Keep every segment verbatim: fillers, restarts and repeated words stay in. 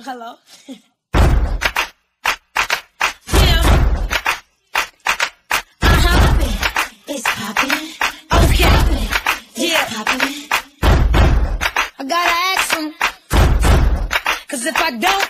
Hello? Yeah. Uh-huh. It's poppin'. Okay. Yeah. Poppin'. I gotta ask him. Cause if I don't,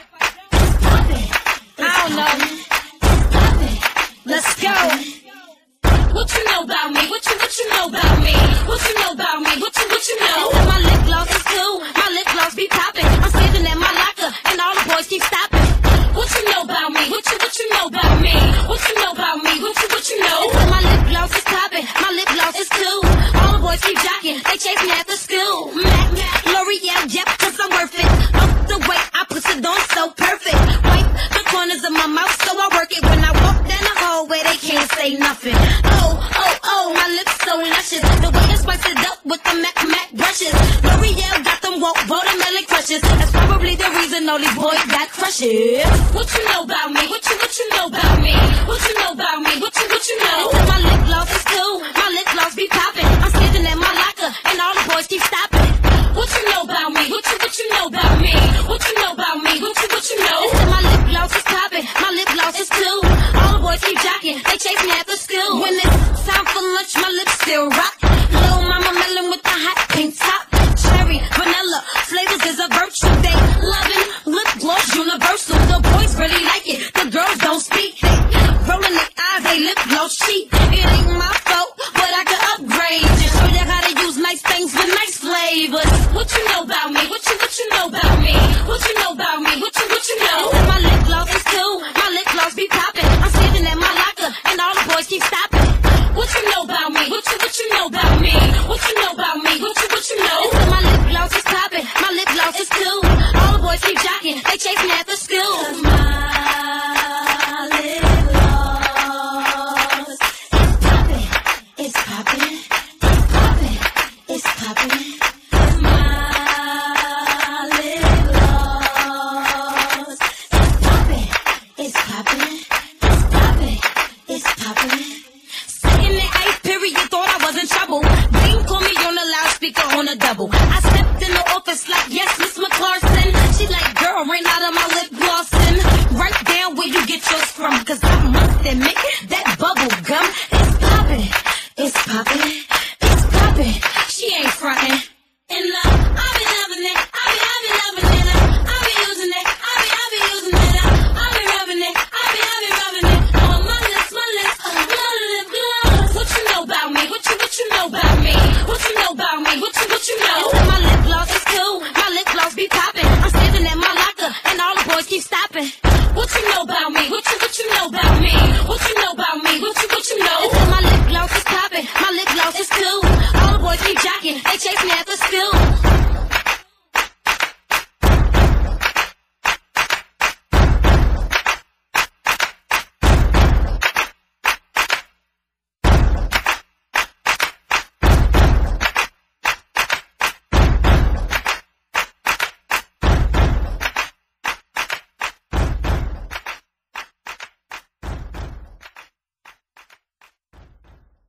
I don't know. Let's go. What you know about me? What you what you know about me? What you know about me? What you what you know? My lip gloss is cool. My lip gloss be poppin'. I'm standing at my locker and all the boys keep stopping. What you know about me? What you what you know about me? What you know about me? What you what you know? My lip gloss is poppin'. My lip gloss is cool. All the boys keep jocking. They chase me after school. Mac, Mac, L'Oreal, yep, cause I'm worth it. Up the way I put it on so perfect. Wipe the corners of my mouth so I work it. When I walk down the hallway they can't say nothing. Oh, oh, oh, my lips so luscious. The way I spice it up with the Mac, Mac brushes. L'Oreal got them woke watermelon crushes. That's probably the reason all these boys got crushes. What you know about me? What you what you know about me? What you know about me? What you what you know? My lip gloss is cool. My lip gloss be poppin'. I'm standing at my locker and all the boys keep stopping. What you know about me? What you what you know about me? What you know about me? What you what you know? My lip gloss is poppin'. My lip gloss is cool. All the boys keep jocking. They chase me after school. When it's time for lunch, my lips still rock. Little mama melon with the hot pink top. Cherry, vanilla, flavors is a virtue. They loving lip gloss universal. The boys really like it. The girls don't speak. They rolling their eyes. They lip gloss cheap. It ain't my fault, but I could upgrade. Just show you how to use nice things with nice flavors. What you know about me? What you what you know about me? What you know about me? What you what you know? My lip gloss is cool. My lip gloss be poppin'. I'm standing at my locker and all the boys keep stopping. What you know about me? What you what you know about me? What you know about me? What you what you know? My lip gloss is poppin'. My lip gloss is cool. All the boys keep jocking. They chase me